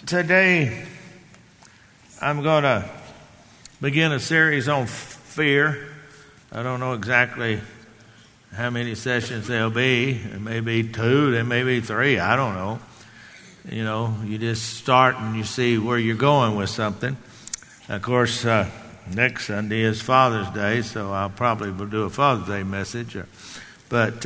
Today, I'm going to begin a series on fear. I don't know exactly how many sessions there'll be. There may be 2, there may be 3, I don't know. You know, you just start and you see where you're going with something. Of course, next Sunday is Father's Day, so I'll probably do a Father's Day message. But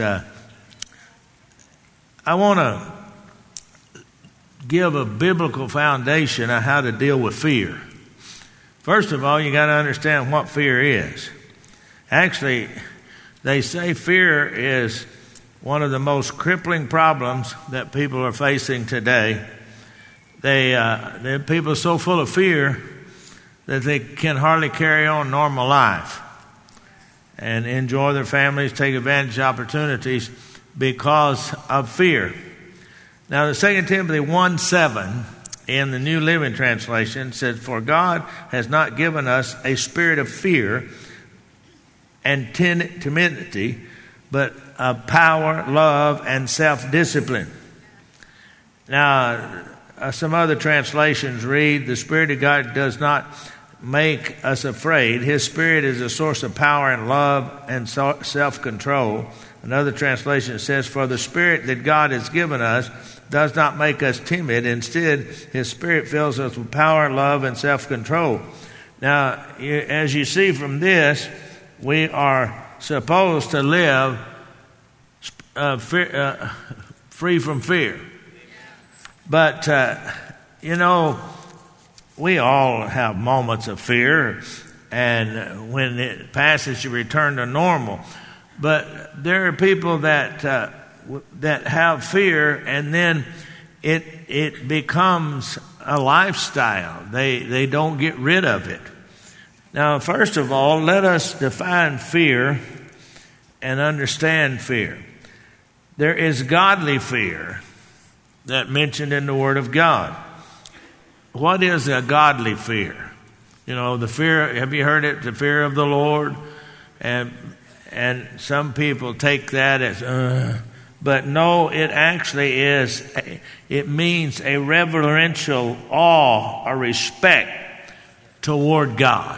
I want to give a biblical foundation on how to deal with fear. First of all, you got to understand what fear is. Actually, they say fear is one of the most crippling problems that people are facing today. People are so full of fear that they can hardly carry on normal life and enjoy their families, take advantage of opportunities because of fear. Now, the 2 Timothy 1:7 in the New Living Translation says, "For God has not given us a spirit of fear and timidity, but of power, love, and self-discipline." Now, some other translations read, "The Spirit of God does not make us afraid. His Spirit is a source of power and love and self-control." Another translation says, "For the Spirit that God has given us does not make us timid. Instead, His Spirit fills us with power, love, and self-control." Now, as you see from this, we are supposed to live free from fear. But, we all have moments of fear, and when it passes, you return to normal. But there are people that have fear, and then it becomes a lifestyle. They don't get rid of it. Now, first of all, let us define fear and understand fear. There is godly fear that mentioned in the Word of God. What is a godly fear? You know, the fear, have you heard it? The fear of the Lord. And some people take that as, but no, it actually is, it means a reverential awe or respect toward God.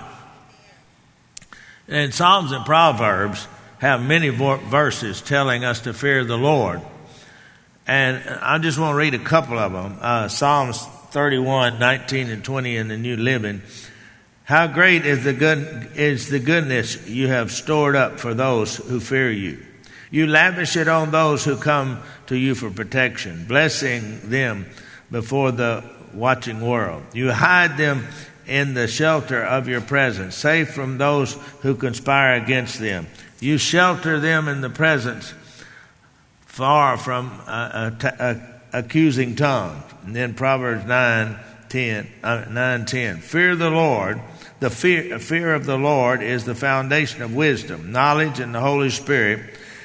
And Psalms and Proverbs have many verses telling us to fear the Lord. And I just want to read a couple of them. Psalms 31, 19 and 20 in the New Living. "How great is the goodness you have stored up for those who fear you. You lavish it on those who come to you for protection, blessing them before the watching world. You hide them in the shelter of your presence, safe from those who conspire against them. You shelter them in the presence, far from accusing tongue." And then Proverbs 9:10. "Fear the Lord. The fear of the Lord is the foundation of wisdom, knowledge, and the Holy Spirit.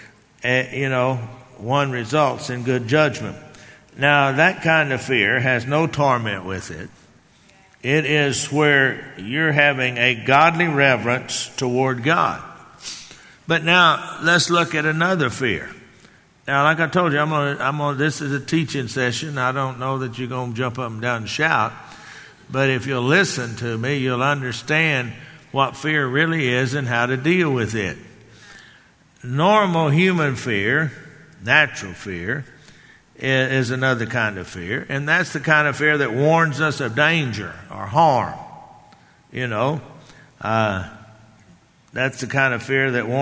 One results in good judgment." Now, that kind of fear has no torment with it. It is where you're having a godly reverence toward God. But now, let's look at another fear. Now, like I told you, this is a teaching session. I don't know that you're going to jump up and down and shout. But if you'll listen to me, you'll understand what fear really is and how to deal with it. Normal human fear, natural fear, is another kind of fear. And that's the kind of fear that warns us of danger or harm. That's the kind of fear that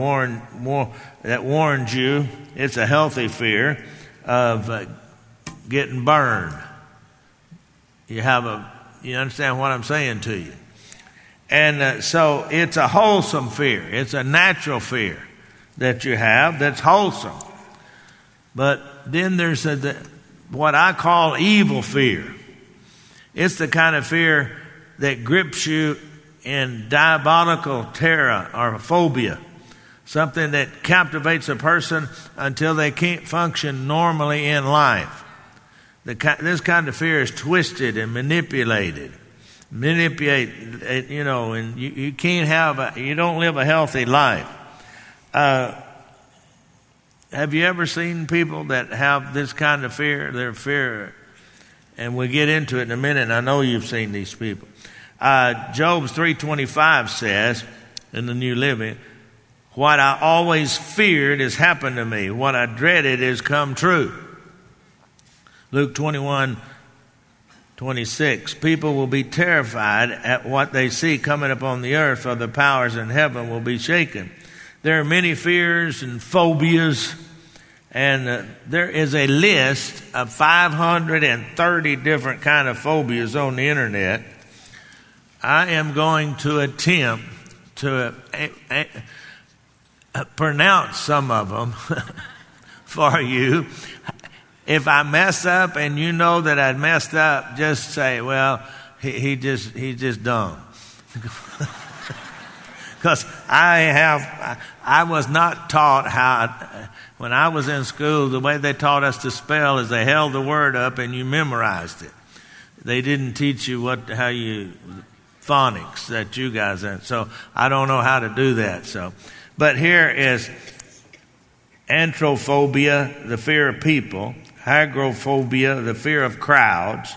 warns you. It's a healthy fear of getting burned. You understand what I'm saying to you? And so it's a wholesome fear. It's a natural fear that you have that's wholesome. But then there's what I call evil fear. It's the kind of fear that grips you in diabolical terror or phobia, something that captivates a person until they can't function normally in life. This kind of fear is twisted and manipulated, and you can't you don't live a healthy life. Have you ever seen people that have this kind of fear? Their fear And we'll get into it in a minute, and I know you've seen these people. Job's 3:25 says, in the New Living, what I always feared has happened to me. What I dreaded has come true. Luke 21:26, people will be terrified at what they see coming upon the earth, for the powers in heaven will be shaken. There are many fears and phobias, and there is a list of 530 different kind of phobias on the internet. I am going to attempt to pronounce some of them for you. If I mess up and you know that I messed up, just say, well, he's just dumb. Because I was not taught how, when I was in school, the way they taught us to spell is they held the word up and you memorized it. They didn't teach you how you phonics that you guys had. So I don't know how to do that. But here is anthrophobia, the fear of people; hygrophobia, the fear of crowds;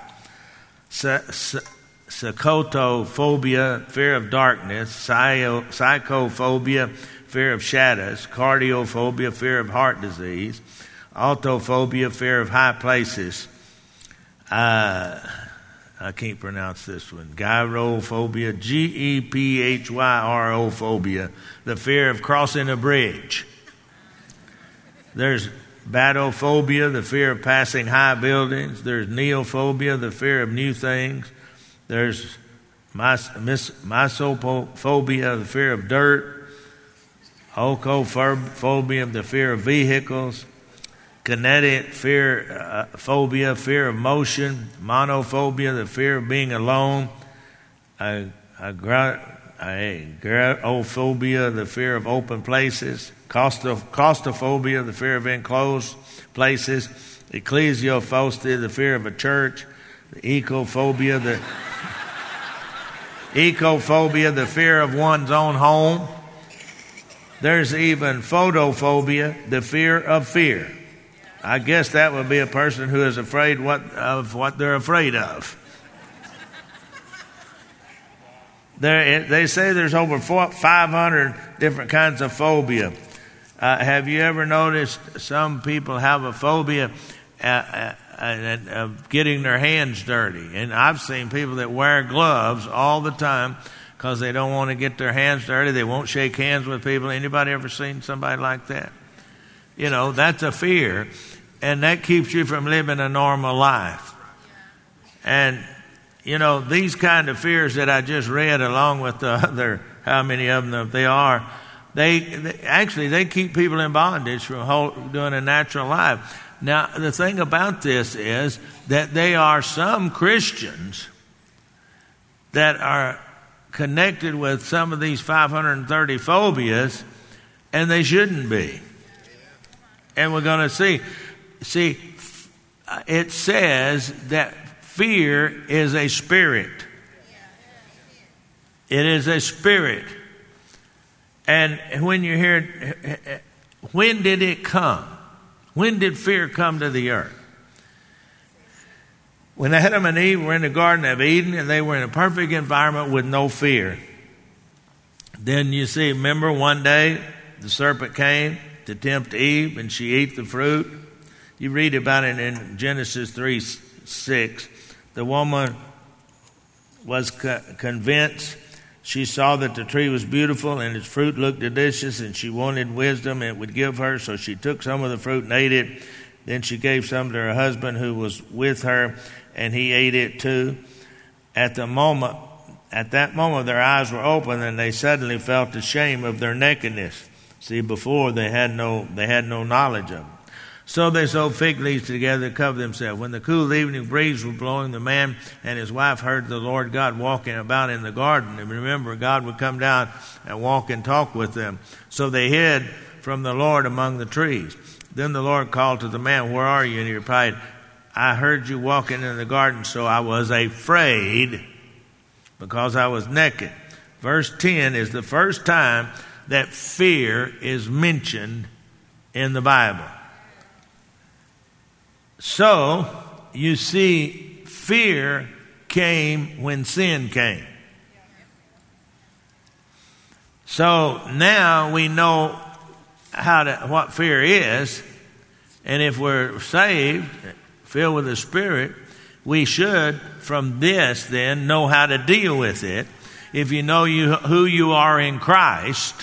psychotophobia, fear of darkness; psychophobia, fear of shadows; cardiophobia, fear of heart disease; autophobia, fear of high places. I can't pronounce this one. Gyrophobia, Gephyrophobia, the fear of crossing a bridge. There's batophobia, the fear of passing high buildings. There's neophobia, the fear of new things. There's mysophobia, the fear of dirt. Ocophobia, the fear of vehicles. Kinetic phobia, fear of motion. Monophobia, the fear of being alone. Agoraphobia, the fear of open places. Claustrophobia, the fear of enclosed places. Ecclesiophobia, the fear of a church. Ecophobia, the fear of one's own home. There's even photophobia, the fear of fear. I guess that would be a person who is afraid of what they're afraid of. They say there's over 500 different kinds of phobia. Have you ever noticed some people have a phobia of getting their hands dirty? And I've seen people that wear gloves all the time because they don't want to get their hands dirty. They won't shake hands with people. Anybody ever seen somebody like that? You know, that's a fear. And that keeps you from living a normal life. And, you know, these kind of fears that I just read, along with the other, how many of them they are, they keep people in bondage from doing a natural life. Now, the thing about this is that there are some Christians that are connected with some of these 530 phobias, and they shouldn't be. And we're going to see, it says that fear is a spirit. It is a spirit. And when you hear, when did it come? When did fear come to the earth? When Adam and Eve were in the Garden of Eden and they were in a perfect environment with no fear. Then you see, remember one day the serpent came to tempt Eve and she ate the fruit. You read about it in Genesis 3:6. The woman was convinced. She saw that the tree was beautiful and its fruit looked delicious, and she wanted wisdom it would give her. So she took some of the fruit and ate it. Then she gave some to her husband who was with her, and he ate it too. At that moment, their eyes were open, and they suddenly felt the shame of their nakedness. See, before they had no knowledge of it. So they sewed fig leaves together to cover themselves. When the cool evening breeze was blowing, the man and his wife heard the Lord God walking about in the garden. And remember, God would come down and walk and talk with them. So they hid from the Lord among the trees. Then the Lord called to the man, "Where are you?" And he replied, "I heard you walking in the garden, so I was afraid because I was naked." Verse 10 is the first time that fear is mentioned in the Bible. So, you see, fear came when sin came. So now we know what fear is, and if we're saved, filled with the Spirit, we should, from this then, know how to deal with it. If you know who you are in Christ,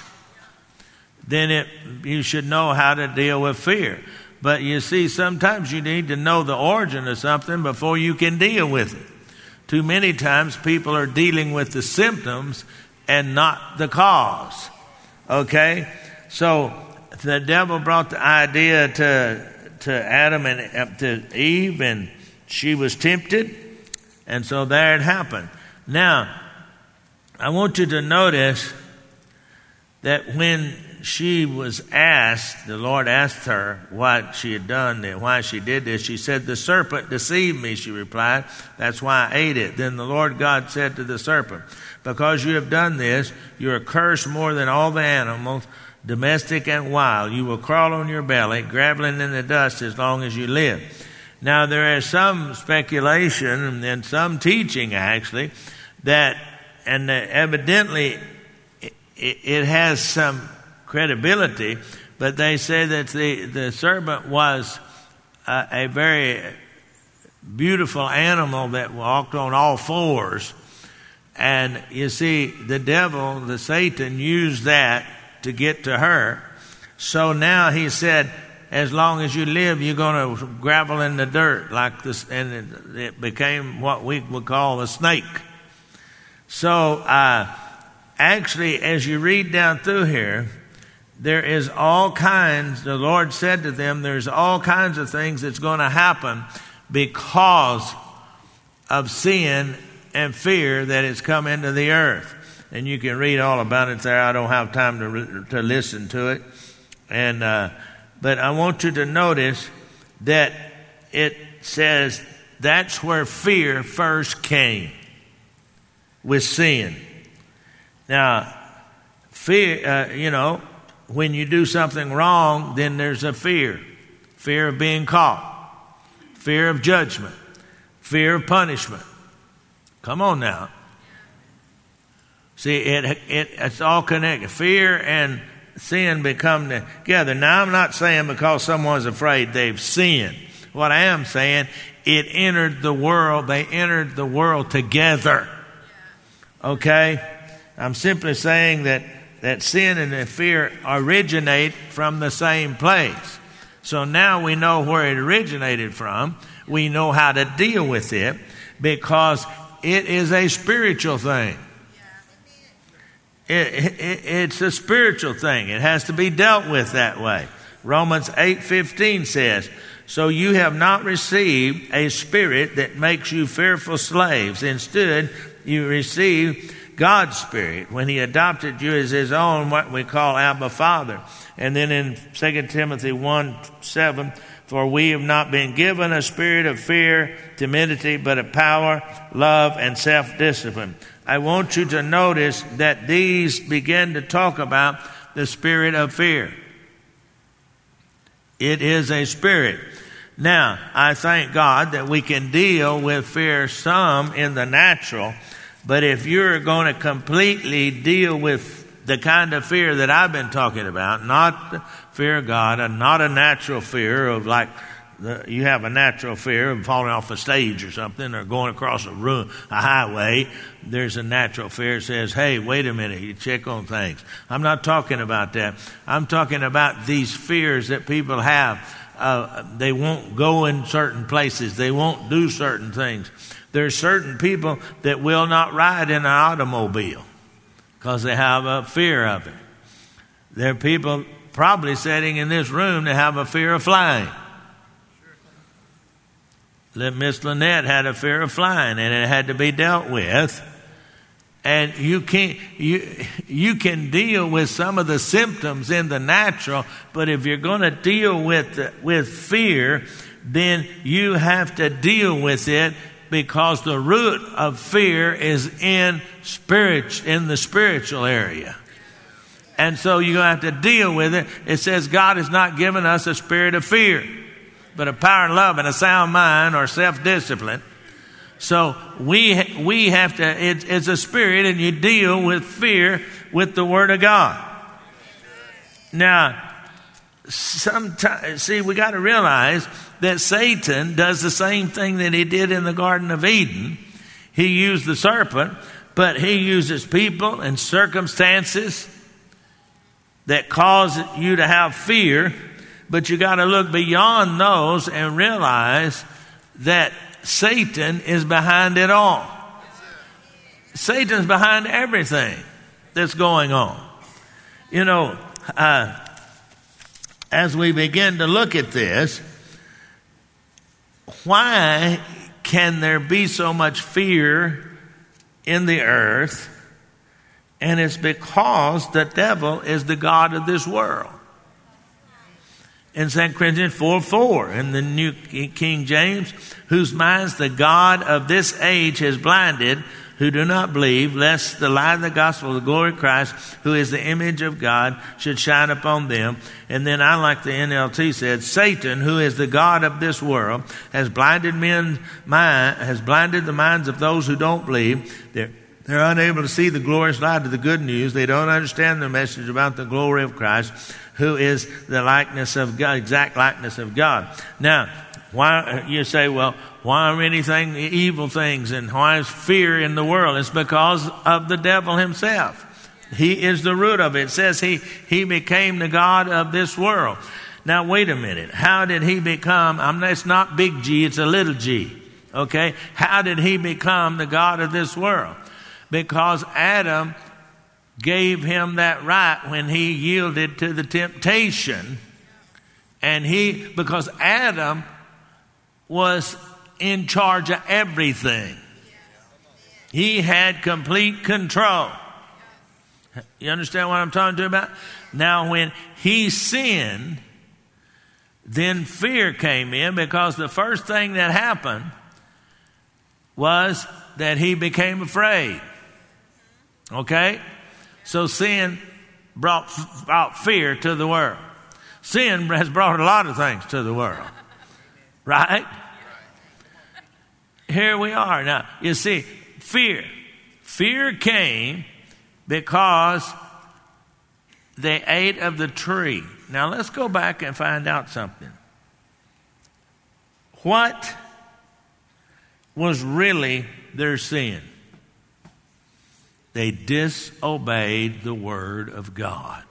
then you should know how to deal with fear. But you see, sometimes you need to know the origin of something before you can deal with it. Too many times people are dealing with the symptoms and not the cause. Okay? So the devil brought the idea to Adam and to Eve, and she was tempted, and so there it happened. Now, I want you to notice that when she was asked, the Lord asked her what she had done and why she did this. She said, "The serpent deceived me," she replied. "That's why I ate it." Then the Lord God said to the serpent, "Because you have done this, you are cursed more than all the animals, domestic and wild. You will crawl on your belly, graveling in the dust as long as you live." Now, there is some speculation and some teaching, actually, that, and evidently it has some credibility, but they say that the serpent was a very beautiful animal that walked on all fours. And you see, the devil, the Satan, used that to get to her. So now he said, as long as you live, you're going to gravel in the dirt like this, and it became what we would call a snake. So actually, as you read down through here, there is all kinds, the Lord said to them, there's all kinds of things that's going to happen because of sin and fear that has come into the earth. And you can read all about it there. I don't have time to listen to it. But I want you to notice that it says that's where fear first came, with sin. Now, fear, when you do something wrong, then there's a fear. Fear of being caught. Fear of judgment. Fear of punishment. Come on now. See, it's all connected. Fear and sin become together. Now, I'm not saying because someone's afraid they've sinned. What I am saying, it entered the world. They entered the world together. Okay? I'm simply saying that sin and the fear originate from the same place. So now we know where it originated from. We know how to deal with it because it is a spiritual thing. It's a spiritual thing. It has to be dealt with that way. Romans 8:15 says, "So you have not received a spirit that makes you fearful slaves. Instead, you received God's Spirit when He adopted you as His own, what we call Abba Father." And then in 2 Timothy 1:7, "For we have not been given a spirit of fear, timidity, but of power, love, and self-discipline." I want you to notice that these begin to talk about the spirit of fear. It is a spirit. Now, I thank God that we can deal with fear some in the natural, but if you're going to completely deal with the kind of fear that I've been talking about, not the fear of God, and not a natural fear of like you have a natural fear of falling off a stage or something, or going across a highway. There's a natural fear that says, "Hey, wait a minute, you check on things." I'm not talking about that. I'm talking about these fears that people have. They won't go in certain places. They won't do certain things. There's certain people that will not ride in an automobile because they have a fear of it. There are people probably sitting in this room that have a fear of flying. Miss Lynette had a fear of flying, and it had to be dealt with. And you can deal with some of the symptoms in the natural, but if you're going to deal with fear, then you have to deal with it, because the root of fear is in the spiritual area. And so you're going to have to deal with it. It says God has not given us a spirit of fear, but of power and love and a sound mind, or self-discipline. So we have to, it's a spirit, and you deal with fear with the Word of God. Now, sometimes, see, we got to realize that Satan does the same thing that he did in the Garden of Eden. He used the serpent, but he uses people and circumstances that cause you to have fear. But you got to look beyond those and realize that Satan is behind it all. Satan's behind everything that's going on. You know, as we begin to look at this, why can there be so much fear in the earth? And it's because the devil is the god of this world. In 2 Corinthians 4:4, in the New King James, whose minds the God of this age has blinded, who do not believe, lest the light of the gospel of the glory of Christ, who is the image of God, should shine upon them. And then I like the NLT said, Satan, who is the god of this world, has blinded the minds of those who don't believe. They're unable to see the glorious light of the good news. They don't understand the message about the glory of Christ, who is the likeness of God, exact likeness of God. Now, why you say, well, why are anything evil things and why is fear in the world? It's because of the devil himself. He is the root of it. It says he became the god of this world. Now, wait a minute. How did he become? It's not big G, it's a little g. Okay? How did he become the god of this world? Because Adam gave him that right when he yielded to the temptation. And because Adam was in charge of everything. He had complete control. You understand what I'm talking to you about? Now, when he sinned, then fear came in, because the first thing that happened was that he became afraid. Okay? So sin brought fear to the world. Sin has brought a lot of things to the world. Right? Here we are. Now, you see, fear. Fear came because they ate of the tree. Now, let's go back and find out something. What was really their sin? They disobeyed the word of God.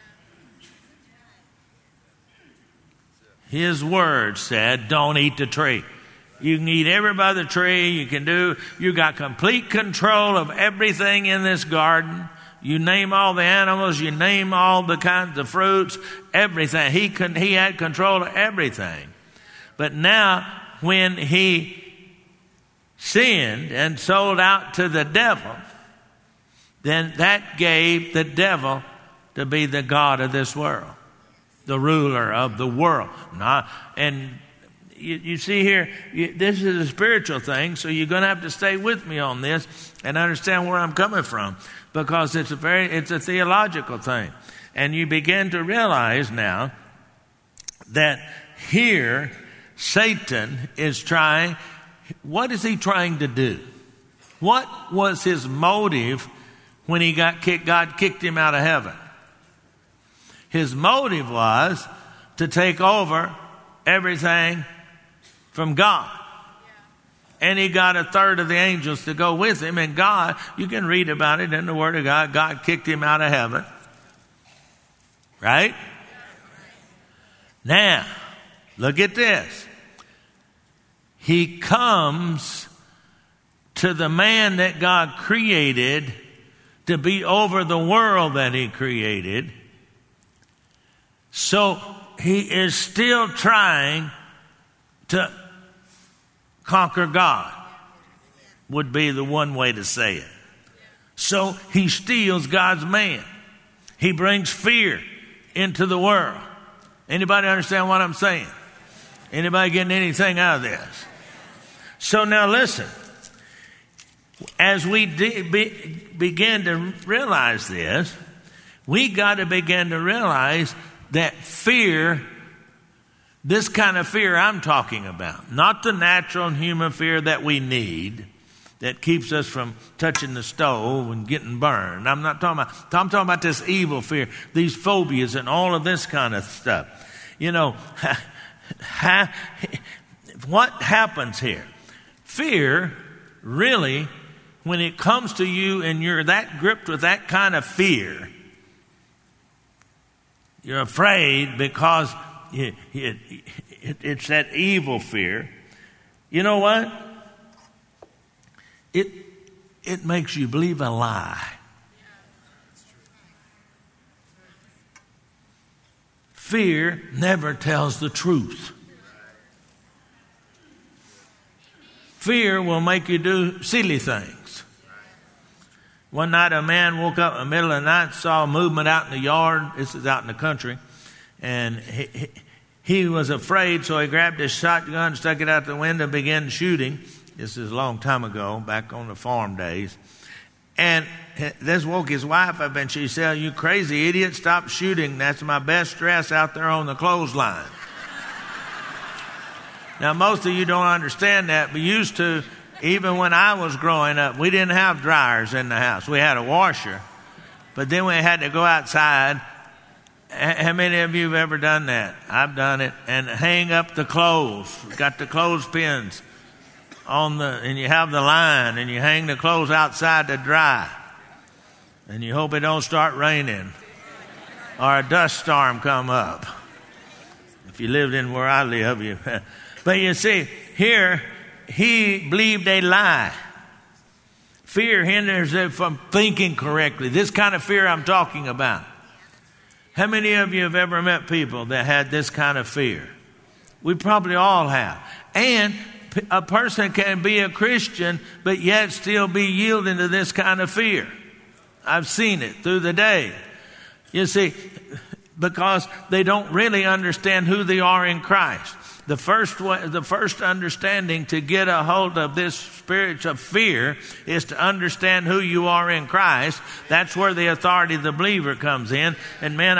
His word said, don't eat the tree. You can eat every other tree. You got complete control of everything in this garden. You name all the animals. You name all the kinds of fruits. Everything. He had control of everything. But now, when he sinned and sold out to the devil, then that gave the devil to be the god of this world, the ruler of the world. And you see here, this is a spiritual thing, so you're going to have to stay with me on this and understand where I'm coming from, because it's a theological thing. And you begin to realize now that here Satan is trying. What is he trying to do? What was his motive when he got kicked? God kicked him out of heaven. His motive was to take over everything from God. And he got a third of the angels to go with him. And God, you can read about it in the Word of God, God kicked him out of heaven. Right? Now, look at this. He comes to the man that God created to be over the world that he created. So he is still trying to conquer God, would be the one way to say it. So he steals God's man. He brings fear into the world. Anybody understand what I'm saying? Anybody getting anything out of this? So now listen. As we begin to realize this, we got to begin to realize that fear This kind of fear I'm talking about, not the natural and human fear that we need, that keeps us from touching the stove and getting burned. I'm talking about this evil fear, these phobias and all of this kind of stuff. You know, what happens here? Fear, really, when it comes to you and you're that gripped with that kind of fear, you're afraid because it's that evil fear. You know what? It makes you believe a lie. Fear never tells the truth. Fear will make you do silly things. One night a man woke up in the middle of the night, saw a movement out in the yard. This is out in the country. And he was afraid, so he grabbed his shotgun, stuck it out the window, and began shooting. This is a long time ago, back on the farm days. And this woke his wife up, and she said, "You crazy idiot, stop shooting. That's my best dress out there on the clothesline." Now, most of you don't understand that, but used to, even when I was growing up, we didn't have dryers in the house. We had a washer. But then we had to go outside. How many of you have ever done that? I've done it. And hang up the clothes. Got the clothespins and you have the line, and you hang the clothes outside to dry. And you hope it don't start raining or a dust storm come up. If you lived in where I live, But you see, here, he believed a lie. Fear hinders him from thinking correctly. This kind of fear I'm talking about. How many of you have ever met people that had this kind of fear? We probably all have. And a person can be a Christian, but yet still be yielding to this kind of fear. I've seen it through the day. You see, because they don't really understand who they are in Christ. The first understanding to get a hold of this spirit of fear is to understand who you are in Christ. That's where the authority of the believer comes in. And man,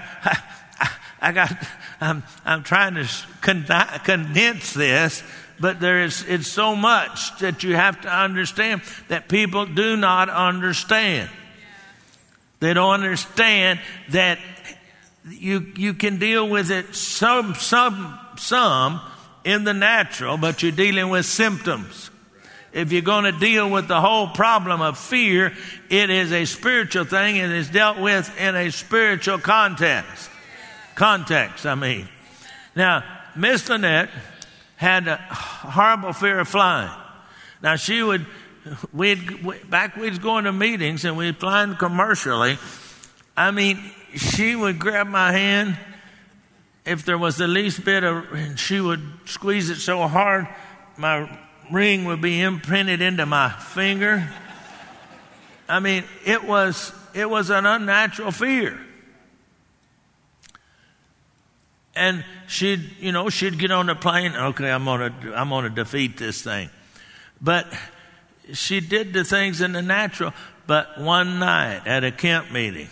I'm trying to condense this, but it's so much that you have to understand that people do not understand. They don't understand that you can deal with it some in the natural, but you're dealing with symptoms. If you're going to deal with the whole problem of fear, it is a spiritual thing and is dealt with in a spiritual context. Now, Miss Lynette had a horrible fear of flying. Now, we'd going to meetings and we'd fly commercially. She would grab my hand. If there was the least bit and she would squeeze it so hard, my ring would be imprinted into my finger. It was an unnatural fear. And she'd get on the plane. Okay, I'm gonna defeat this thing. But she did the things in the natural. But one night at a camp meeting,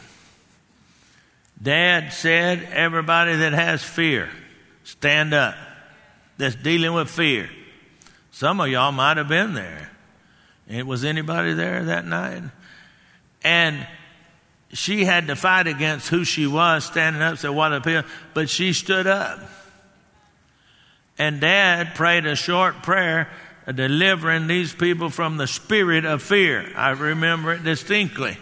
Dad said, everybody that has fear, stand up. That's dealing with fear. Some of y'all might have been there. Was anybody there that night? And she had to fight against who she was, standing up, said, what a fear. But she stood up. And Dad prayed a short prayer delivering these people from the spirit of fear. I remember it distinctly.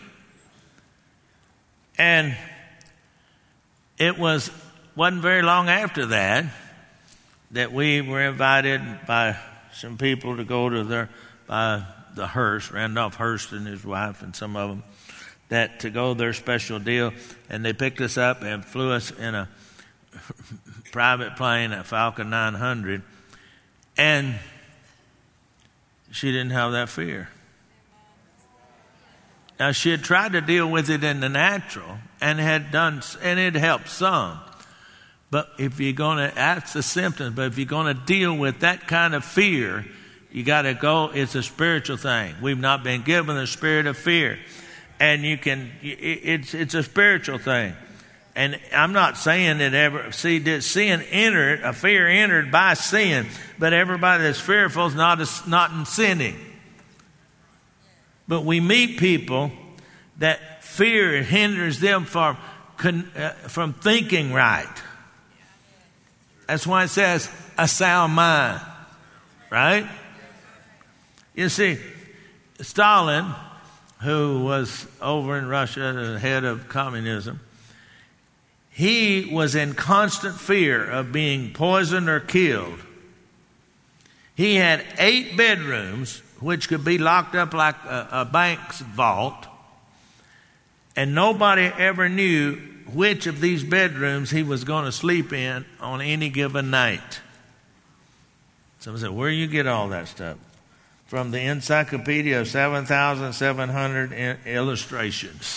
And it wasn't very long after that we were invited by some people to go to the Hearst, Randolph Hearst and his wife and some of them, to go their special deal. And they picked us up and flew us in a private plane, a Falcon 900. And she didn't have that fear. Now, she had tried to deal with it in the natural and it helped some. But if you're going to, that's the symptoms, but if you're going to deal with that kind of fear, you got to go, it's a spiritual thing. We've not been given the spirit of fear. And it's a spiritual thing. And I'm not saying that fear entered by sin, but everybody that's fearful is not sinning. But we meet people that fear hinders them from thinking right. That's why it says a sound mind, right? You see, Stalin, who was over in Russia, the head of communism, he was in constant fear of being poisoned or killed. He had 8 bedrooms, which could be locked up like a bank's vault, and nobody ever knew which of these bedrooms he was going to sleep in on any given night. Someone said, where do you get all that stuff? From the Encyclopedia of 7,700 illustrations.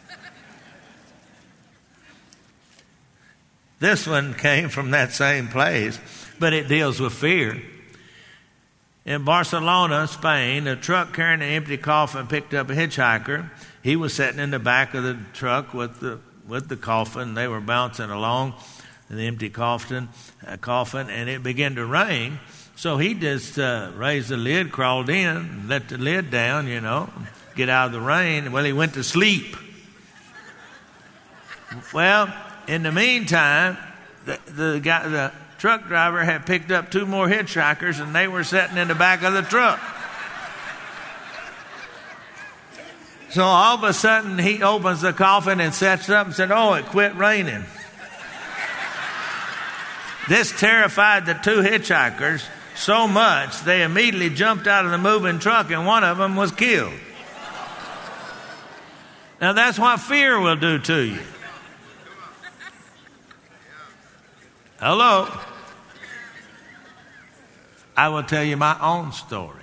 This one came from that same place, but it deals with fear. In Barcelona, Spain, a truck carrying an empty coffin picked up a hitchhiker. He was sitting in the back of the truck with the coffin. They were bouncing along in the empty coffin, and it began to rain. So he just raised the lid, crawled in, let the lid down, get out of the rain. Well, he went to sleep. Well, in the meantime, the truck driver had picked up 2 more hitchhikers, and they were sitting in the back of the truck. So all of a sudden, he opens the coffin and sets up and said, "Oh, it quit raining." This terrified the 2 hitchhikers so much, they immediately jumped out of the moving truck, and one of them was killed. Now, that's what fear will do to you. Hello? I will tell you my own story.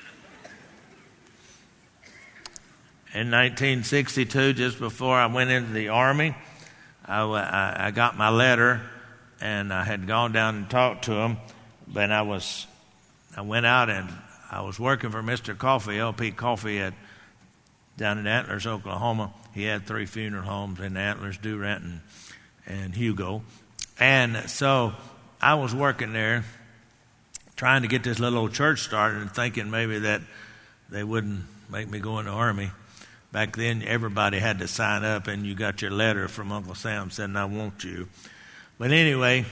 In 1962, just before I went into the Army, I got my letter, and I had gone down and talked to him. But I went out and I was working for Mr. Coffey, L.P. Coffey, down in Antlers, Oklahoma. He had 3 funeral homes in Antlers, Durant, and Hugo. And so I was working there trying to get this little old church started and thinking maybe that they wouldn't make me go in the Army. Back then, everybody had to sign up, and you got your letter from Uncle Sam saying, "I want you." But anyway,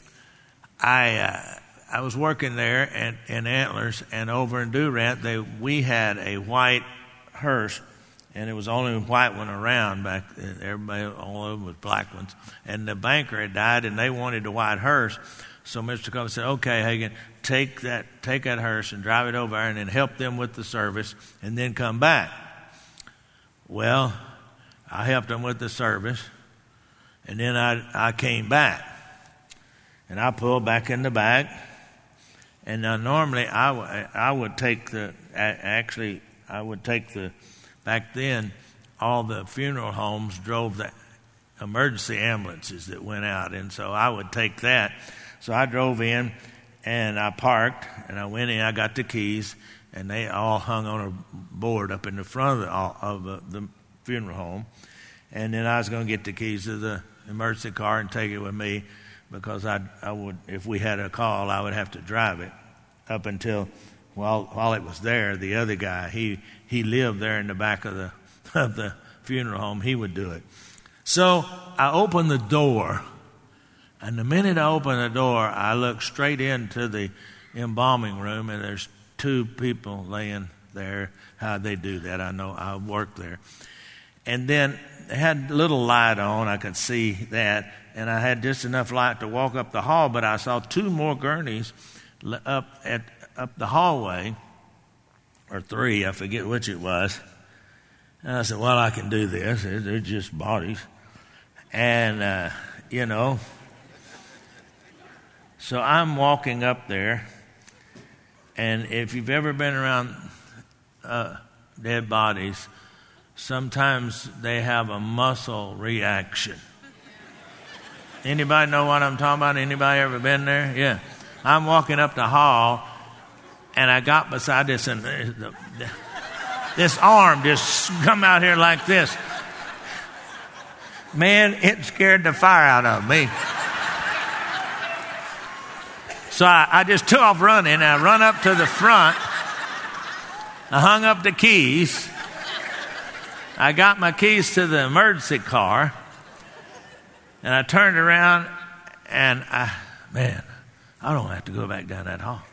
I was working there in Antlers, and over in Durant, we had a white hearse, and it was the only white one around back then. Everybody, all of them was black ones. And the banker had died, and they wanted the white hearse. So Mr. Coffey said, "Okay, Hagen, take that hearse and drive it over there, and then help them with the service, and then come back." Well, I helped them with the service, and then I came back, and I pulled back in the back. And now normally I would take back then, all the funeral homes drove the emergency ambulances that went out. And so I would take that. So I drove in and I parked and I went in, I got the keys, and they all hung on a board up in the front of the funeral home. And then I was going to get the keys to the emergency car and take it with me, because I would, if we had a call, I would have to drive it up until while it was there. The other guy, he lived there in the back of the funeral home. He would do it. So I opened the door, and the minute I opened the door, I looked straight into the embalming room, and there's 2 people laying there. How'd they do that? I know, I worked there. And then they had a little light on. I could see that. And I had just enough light to walk up the hall, but I saw 2 more gurneys up the hallway, or 3, I forget which it was. And I said, "Well, I can do this. They're just bodies." And, so I'm walking up there, and if you've ever been around dead bodies, sometimes they have a muscle reaction. Anybody know what I'm talking about? Anybody ever been there? Yeah. I'm walking up the hall, and I got beside this, and this arm just come out here like this. Man, it scared the fire out of me. So I just took off running. I run up to the front. I hung up the keys. I got my keys to the emergency car. And I turned around and I don't have to go back down that hall.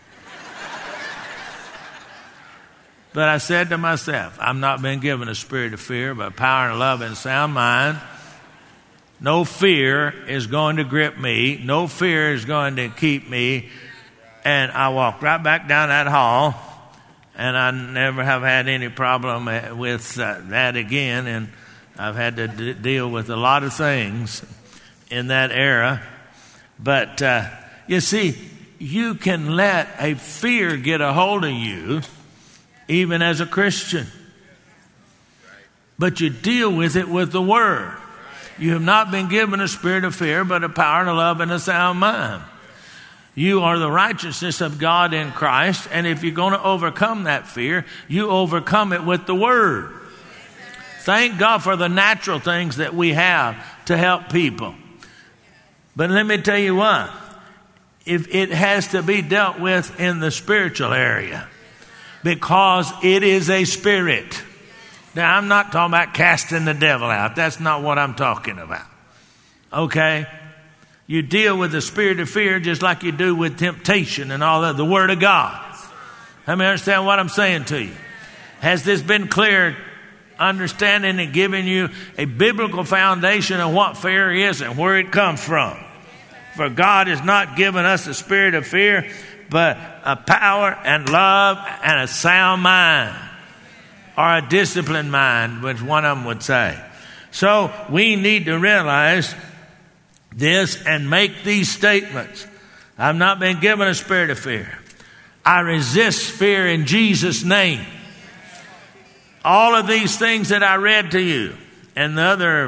But I said to myself, I've not been given a spirit of fear, but power and love and sound mind. No fear is going to grip me. No fear is going to keep me. And I walked right back down that hall, and I never have had any problem with that again. And I've had to deal with a lot of things in that era. But you see, you can let a fear get a hold of you, even as a Christian. But you deal with it with the Word. You have not been given a spirit of fear, but a power and a love and a sound mind. You are the righteousness of God in Christ, and if you're going to overcome that fear, you overcome it with the Word. Thank God for the natural things that we have to help people. But let me tell you what, if it has to be dealt with in the spiritual area, because it is a spirit. Now, I'm not talking about casting the devil out. That's not what I'm talking about. Okay? You deal with the spirit of fear just like you do with temptation and all that, the Word of God. Let me understand what I'm saying to you. Has this been clear understanding and giving you a biblical foundation of what fear is and where it comes from? For God has not given us a spirit of fear, but a power and love and a sound mind, or a disciplined mind, which one of them would say. So we need to realize this and make these statements. I've not been given a spirit of fear. I resist fear in Jesus' name. All of these things that I read to you, and the other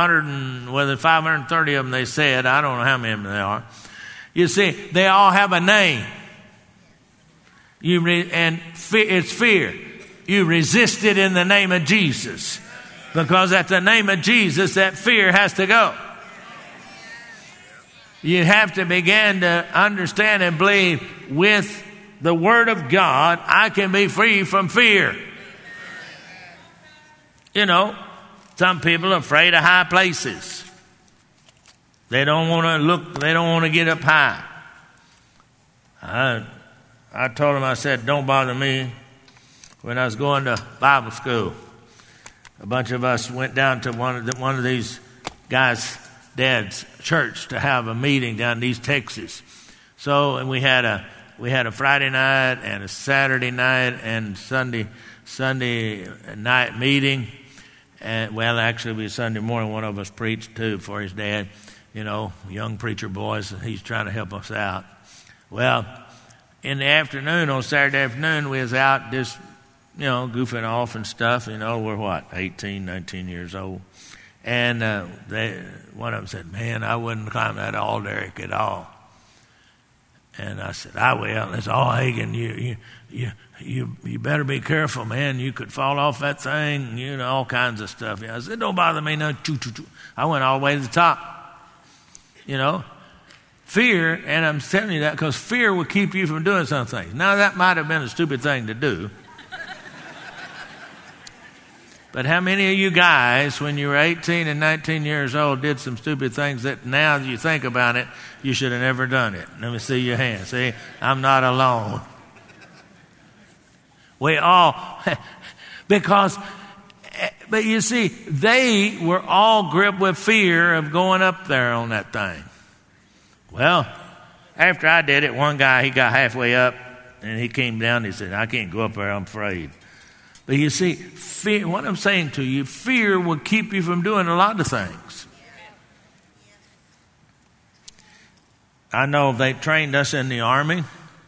530 of them they said, I don't know how many of them they are. You see, they all have a name. It's fear. You resist it in the name of Jesus. Because at the name of Jesus, that fear has to go. You have to begin to understand and believe with the Word of God, I can be free from fear. You know, some people are afraid of high places. They don't want to get up high. I told him, I said, don't bother me. When I was going to Bible school, a bunch of us went down to one of these guys' dad's church to have a meeting down in East Texas. So, and we had a Friday night and a Saturday night and Sunday night meeting. And well, actually, it was Sunday morning. One of us preached too for his dad. You know, young preacher boys. He's trying to help us out. Well, in the afternoon, on Saturday afternoon, we was out just, you know, goofing off and stuff. You know, we're 18, 19 years old. And one of them said, man, I wouldn't climb that alder at all. And I said, I will. And they said, oh, Hagan, you better be careful, man. You could fall off that thing, you know, all kinds of stuff. I said, don't bother me. No, I went all the way to the top. You know, fear, and I'm telling you that because fear will keep you from doing some things. Now, that might have been a stupid thing to do. But how many of you guys, when you were 18 and 19 years old, did some stupid things that now you think about it, you should have never done it? Let me see your hand. See, I'm not alone. We all, but you see, they were all gripped with fear of going up there on that thing. Well, after I did it, one guy, he got halfway up and he came down and he said, I can't go up there, I'm afraid. But you see, fear, what I'm saying to you, fear will keep you from doing a lot of things. I know they trained us in the Army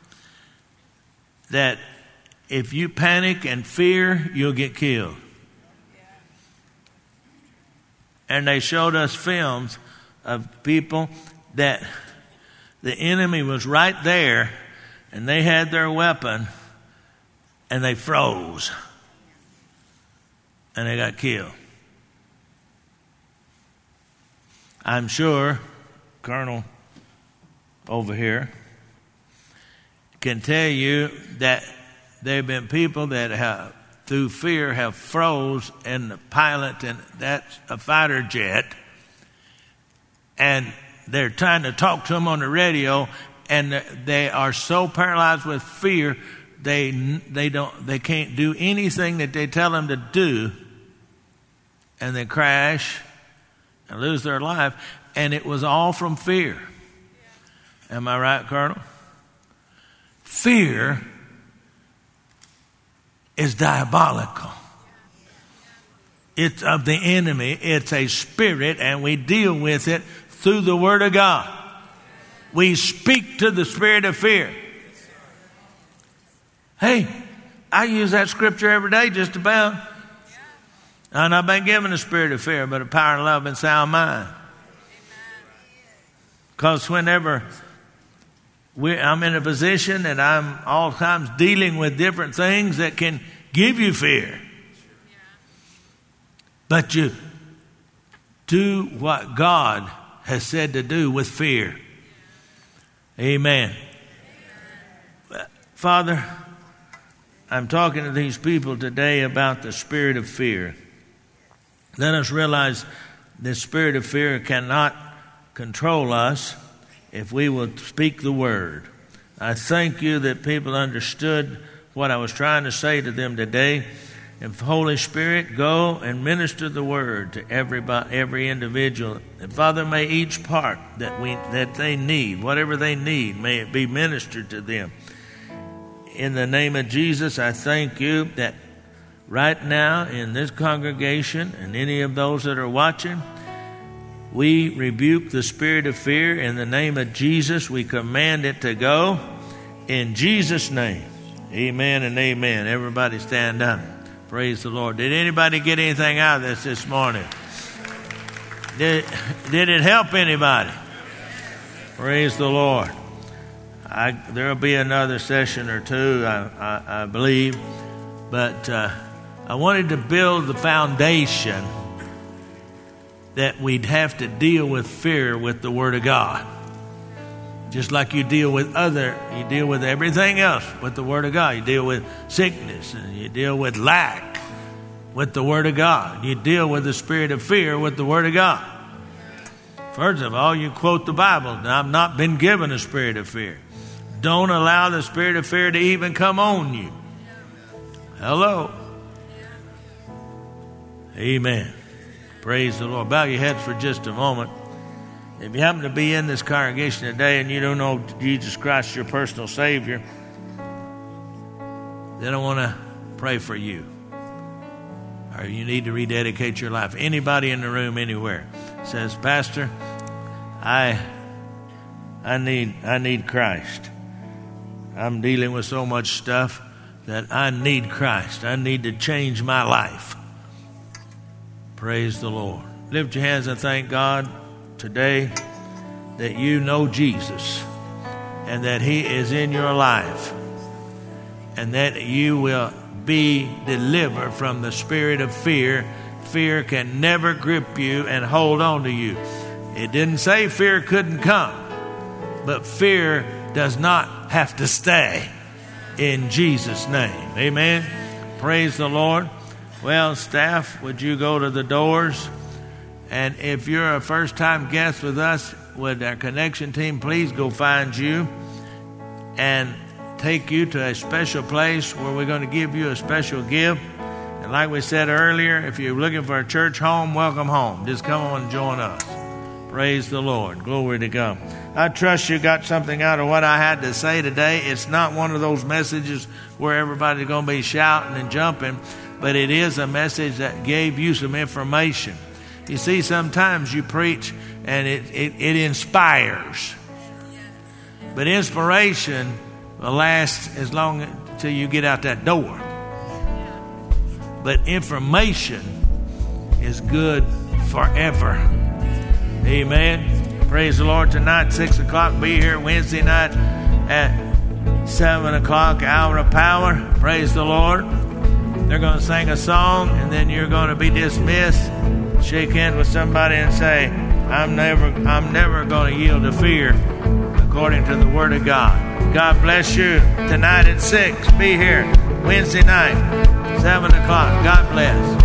that if you panic and fear, you'll get killed. And they showed us films of people that the enemy was right there and they had their weapon and they froze. And they got killed. I'm sure Colonel over here can tell you that there have been people that have, through fear, have froze in the pilot, and that's a fighter jet, and they're trying to talk to them on the radio, and they are so paralyzed with fear they can't do anything that they tell them to do, and they crash and lose their life, and it was all from fear. Am I right, Colonel? Fear is diabolical. It's of the enemy. It's a spirit, and we deal with it through the Word of God. We speak to the spirit of fear. Hey, I use that scripture every day just about. And I've been given a spirit of fear, but a power of love and sound mind. Because whenever I'm in a position and I'm all times dealing with different things that can give you fear. But you do what God has said to do with fear. Amen. Father, I'm talking to these people today about the spirit of fear. Let us realize the spirit of fear cannot control us if we will speak the word. I thank you that people understood what I was trying to say to them today. And Holy Spirit, go and minister the word to every individual. And Father, may each part that they need, whatever they need, may it be ministered to them. In the name of Jesus, I thank you that right now in this congregation and any of those that are watching, we rebuke the spirit of fear in the name of Jesus. We command it to go in Jesus' name. Amen and amen. Everybody stand up. Praise the Lord. Did anybody get anything out of this morning? Did it help anybody? Praise the Lord. There will be another session or two, I believe. But I wanted to build the foundation that we'd have to deal with fear with the Word of God. Just like you deal with everything else with the Word of God. You deal with sickness and you deal with lack with the Word of God. You deal with the spirit of fear with the Word of God. First of all, you quote the Bible. Now, I've not been given a spirit of fear. Don't allow the spirit of fear to even come on you. Hello. Amen. Praise the Lord. Bow your heads for just a moment. If you happen to be in this congregation today and you don't know Jesus Christ, your personal Savior, then I want to pray for you. Or you need to rededicate your life. Anybody in the room, anywhere, says, Pastor, I need Christ. I'm dealing with so much stuff that I need Christ. I need to change my life. Praise the Lord. Lift your hands and thank God today that you know Jesus and that He is in your life and that you will be delivered from the spirit of fear. Fear can never grip you and hold on to you. It didn't say fear couldn't come, but fear does not have to stay in Jesus' name. Amen. Praise the Lord. Well, staff, would you go to the doors? And if you're a first-time guest with us, would our connection team please go find you and take you to a special place where we're going to give you a special gift. And like we said earlier, if you're looking for a church home, welcome home. Just come on and join us. Praise the Lord. Glory to God. I trust you got something out of what I had to say today. It's not one of those messages where everybody's going to be shouting and jumping, but it is a message that gave you some information. You see, sometimes you preach and it inspires. But inspiration will last as long until you get out that door. But information is good forever. Amen. Praise the Lord. Tonight, 6 o'clock, be here. Wednesday night at 7 o'clock, Hour of Power. Praise the Lord. They're going to sing a song, and then you're going to be dismissed. Shake hands with somebody and say, I'm never going to yield to fear according to the Word of God. God bless you. Tonight at 6, be here. Wednesday night, 7 o'clock. God bless.